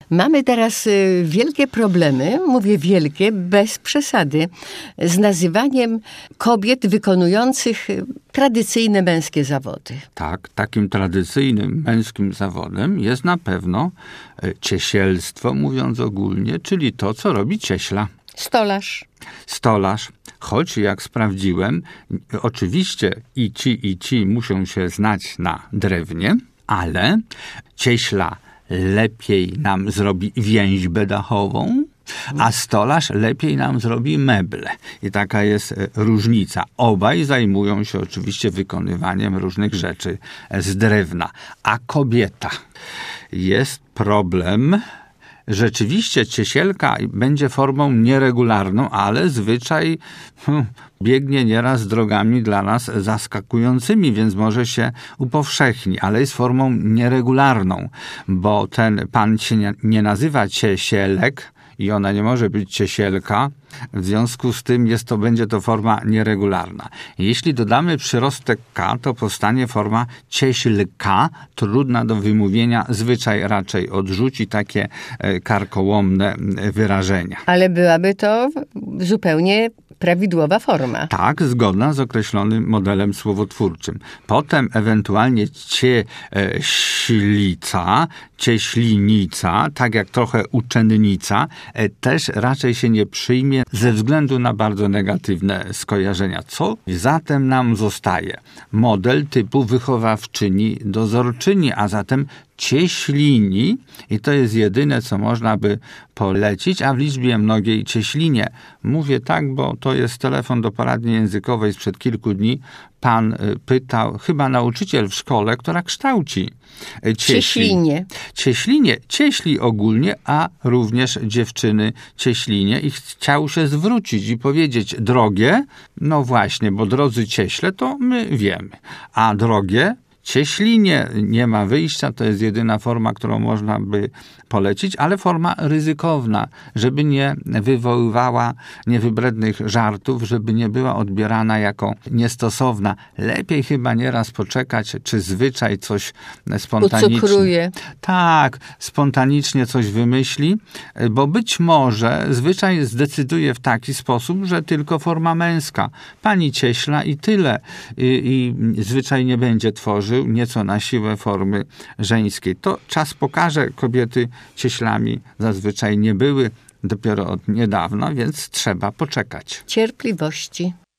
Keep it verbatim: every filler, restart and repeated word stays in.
Mamy teraz wielkie problemy, mówię wielkie, bez przesady, z nazywaniem kobiet wykonujących tradycyjne męskie zawody. Tak, takim tradycyjnym męskim zawodem jest na pewno ciesielstwo, mówiąc ogólnie, czyli to, co robi cieśla. Stolarz. Stolarz, choć jak sprawdziłem, oczywiście i ci, i ci muszą się znać na drewnie, ale cieśla lepiej nam zrobi więźbę dachową, a stolarz lepiej nam zrobi meble. I taka jest różnica. Obaj zajmują się oczywiście wykonywaniem różnych rzeczy z drewna. A kobieta, jest problem. Rzeczywiście ciesielka będzie formą nieregularną, ale zwyczaj hmm, biegnie nieraz drogami dla nas zaskakującymi, więc może się upowszechni, ale jest formą nieregularną, bo ten pan się nie, nie nazywa ciesielek i ona nie może być ciesielka, w związku z tym jest to, będzie to forma nieregularna. Jeśli dodamy przyrostek K, to powstanie forma cieślka, trudna do wymówienia, zwyczaj raczej odrzuci takie karkołomne wyrażenia. Ale byłaby to zupełnie prawidłowa forma. Tak, zgodna z określonym modelem słowotwórczym. Potem ewentualnie cieślica, cieślinica, tak jak trochę uczennica, też raczej się nie przyjmie ze względu na bardzo negatywne skojarzenia. Co zatem nam zostaje? Model typu wychowawczyni, dozorczyni, a zatem cieślini i to jest jedyne, co można by polecić, a w liczbie mnogiej cieślinie. Mówię tak, bo to jest telefon do poradni językowej sprzed kilku dni. Pan pytał, chyba nauczyciel w szkole, która kształci cieśli. Cieślinie. Cieślinie, cieśli ogólnie, a również dziewczyny cieślinie i chciał się zwrócić i powiedzieć, drogie, no właśnie, bo drodzy cieśle to my wiemy, a drogie cieślinie nie ma wyjścia, to jest jedyna forma, którą można by polecić, ale forma ryzykowna, żeby nie wywoływała niewybrednych żartów, żeby nie była odbierana jako niestosowna. Lepiej chyba nieraz poczekać, czy zwyczaj coś spontanicznie... Ucukruje. Tak, spontanicznie coś wymyśli, bo być może zwyczaj zdecyduje w taki sposób, że tylko forma męska. Pani cieśla i tyle. I, i zwyczaj nie będzie tworzył nieco na siłę formy żeńskiej. To czas pokaże, kobiety cieślami zazwyczaj nie były dopiero od niedawna, więc trzeba poczekać. Cierpliwości.